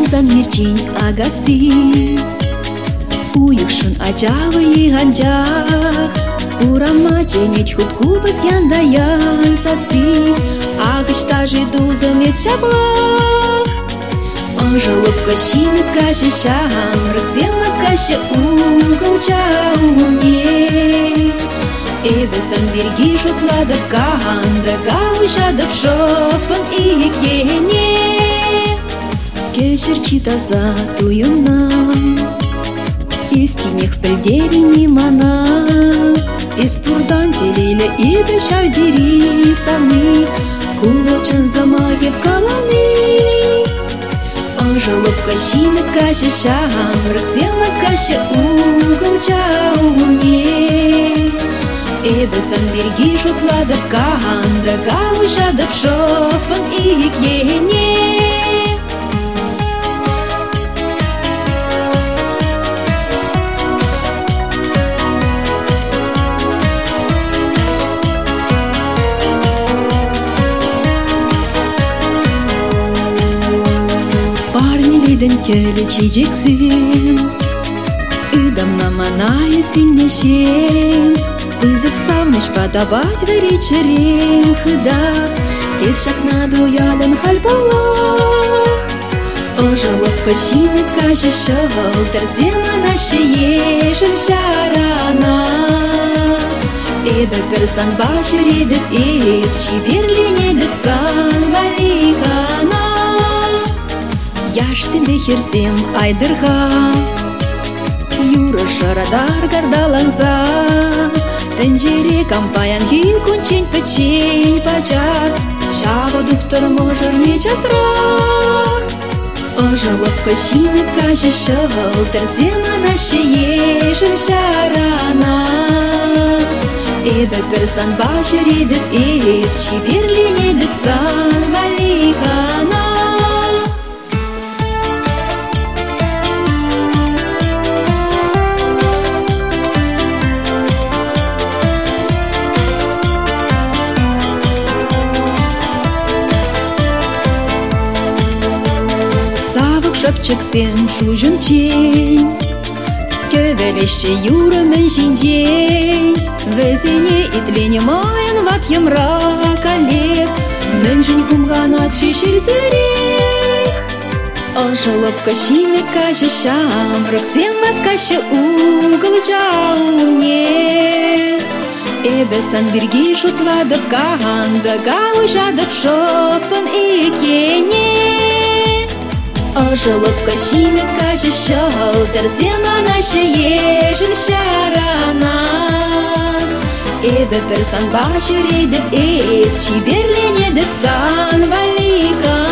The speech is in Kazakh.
тузан мирчин агаси уйыкшын ачавы иганжах урама ченет хутку бас яндаян саси агыштажи дузан ес шаблах ожелуп кашины каши шам рыксемас каши угол чауне эдесан берги шутладып канда каушадып шопын икене кешірчі таза туйымнан истинех пілдеріні мана испурдан телейлі ебі шавдері савны кулочын замагеп каланы ожылып кашины каши шам рыксемас каши угол чауне эдесан берги шутладып канда каушадып шопын икене Парнилиден келе чечексем ыдамна манае сильнешем ызык савныш подавать вечерем хыдак ес шакна дуялен хальбалах ожылып кашины каши шыл терзема наши ешіл шарана эді кірсан башыредіп еп чиберленедіп сан валихана яшсемде херсем айдырға юры шарадар гардаланса тенджере кампаян хил кунчень печень пачак шаво дуктор можыр не часрах ожылып кашины каши шыл терзема наши ешіл шарана эді кірсан башыредіп еп чиберленедіп сан валихана шапчыксем шужын чень кевелешче юрымен шинчень везене итлене майын ват ямрак алех мэнжень хумганат шишельзерех ожылып кашины каши шам рыксем вас каши угол чауне эбесан бирги шутладып канда гаужадып шопын икене ожылып кашины каши шыл терзема наши ешіл шарана эді персан башыредіп еп чиберленедіп сан валика